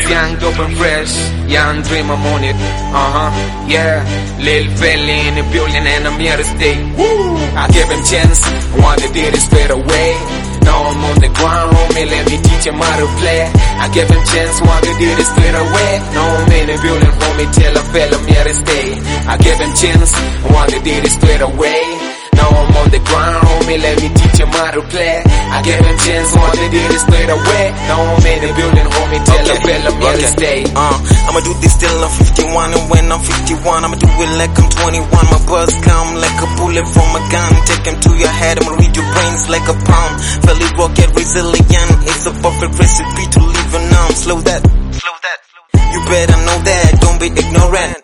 It's young, dope and fresh, young dream, I'm on it. Yeah. Lil Felly in the building and I'm here to stay. Woo! I give him chance, want to did it straight away. Now I'm on the ground, homie, let me teach him how to play. I give him chance, want to do this straight away. Now I'm in the building, homie, tell a fella I'm here to stay. I give him chance, want to do this straight away. Now I'm on the ground, homie, let me teach him how to play. I give him chance, want to do this straight away. Now I'm in the building, homie, tell a fella I'm here to stay. I'ma do this till I'm 51, and when I'm 51, I'ma do it like I'm 21. My buzz come like a bullet from a gun. Take him to your head, I'ma read your brains like a palm. Felly rocket resilient, it's a perfect recipe to leave a numb. Slow that. You better know that, don't be ignorant.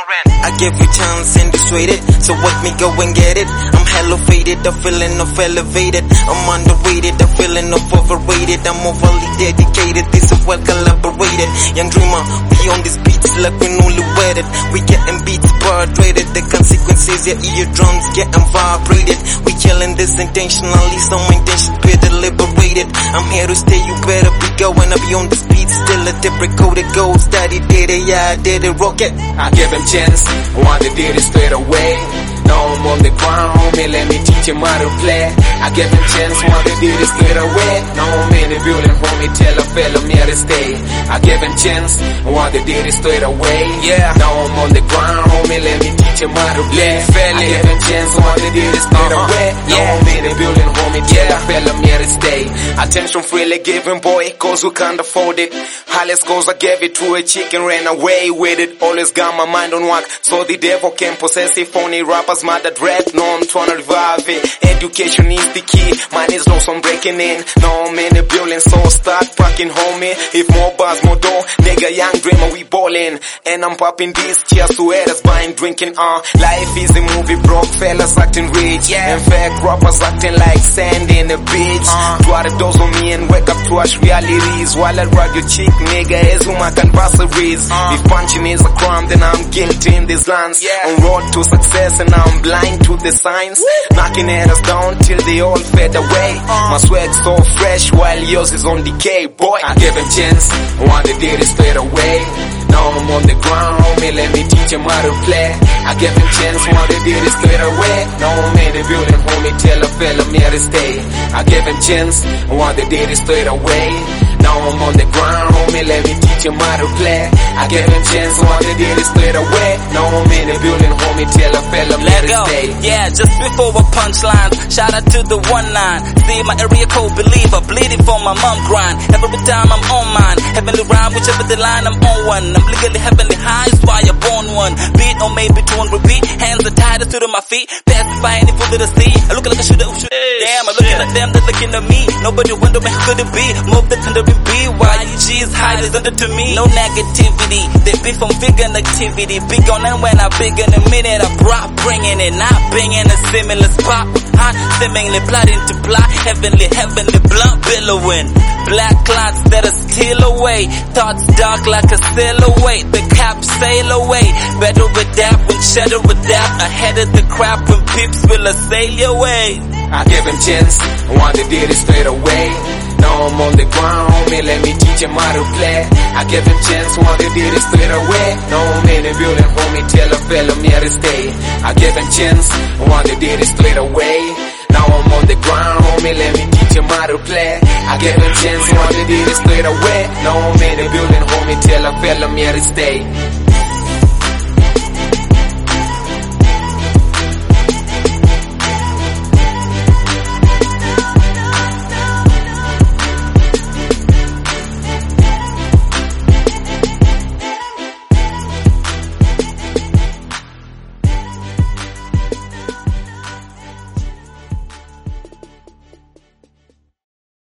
I give you chance and destroyed it, so watch me go and get it. I'm hella faded, the feeling of elevated. I'm underrated, the feeling of overrated. I'm overly dedicated, this is well collaborated. Young dreamer, we on these beats like we newly wedded. We getting beats bird rated, the consequences, your eardrums getting vibrated. We killing this intentionally, so my intentions be deliberated. I'm here to stay, you better be going. I be on this beat, still a different code, it goes daddy did it, yeah I did it, rocket. I give him chance, want to do this straight away. Now I'm on the ground, homie, let me teach him how to play. I give him chance, want to do this straight away. Now I'm in the building, homie, tell a fella I'm here to stay. I give him chance, want to do this straight away. Yeah, now I'm on the ground, homie, let me teach him how to play. I give him chance, want to do this straight away. Now I'm in the building, homie, tell a fella I'm here to stay. Attention freely given, boy, cause we can't afford it. Highest goals I gave it to a chick and ran away with it. Always got my mind on work, so the devil can possess it. Phony rappers mad at rap, no I'm trying to revive it. Education is the key, mine is lost, I'm breaking in. Now I'm in the building, so start packing, homie. If more bars, more dough, nigga, young dreamer, we ballin'. And I'm popping these cheers to haters, buying, drinking, life is a movie, broke fellas acting rich. In fact, rappers acting like sand in the beach. Draw the doors on me and wake up to harsh realities. While I ride your chick, nigga, is who my canvasseries. If punching is a crime, then I'm guilty in these lands. On road to success and I'm blind to the signs. Knocking haters down till they all fade away. My swag so fresh while yours is on decay, boy. I give him chance, want to do this straight away. Now I'm on the ground, homie, let me teach him how to play. I give him chance, want to do this straight away. Now I'm in the building, homie, tell a fella I'm here to stay. I give him chance, want to do this straight away. Now I'm on the ground, homie, let me teach him how to play. I give him chance, want to do this straight away. Now I'm in the building, homie, tell a fella I'm here to stay. Yeah, just before a punchline, shout out to the 1-9. See my area code believer, bleeding for my mom grind. Every time I'm on mine, heavenly rhyme, whichever the line I'm on one. I'm legally heavenly high, that's why you're born one. Beat or maybe two on repeat, hands are tied to my feet. Pacify any fool that I see. I look like I should have. Damn, I'm looking at them, they're looking at me. Nobody wonder where could it be. Move the thunder and be. Why you G's high is under to me. No negativity, they be from bigger activity. Big on them when I big in a minute. I brought bringing it, not bringing a similar spot. Seemingly plotting to plot. Heavenly blunt billowing. Black clouds that are still away. Thoughts dark like a silhouette. The cap sail away. Better adapt when shadow adapt. Ahead of the crap when peeps will sail your way. I give him chance, want to do this straight away. Now I'm on the ground, homie, let me teach him how to play. I give him chance, want to do this straight away. Now I'm in the building, homie, tell a fella I'm here to stay. I give him chance, want to do this straight away. Now I'm on the ground, homie, let me teach him how to play. I give him chance, want to do this straight away. Now I'm in the building, homie, tell a fella I'm here to stay.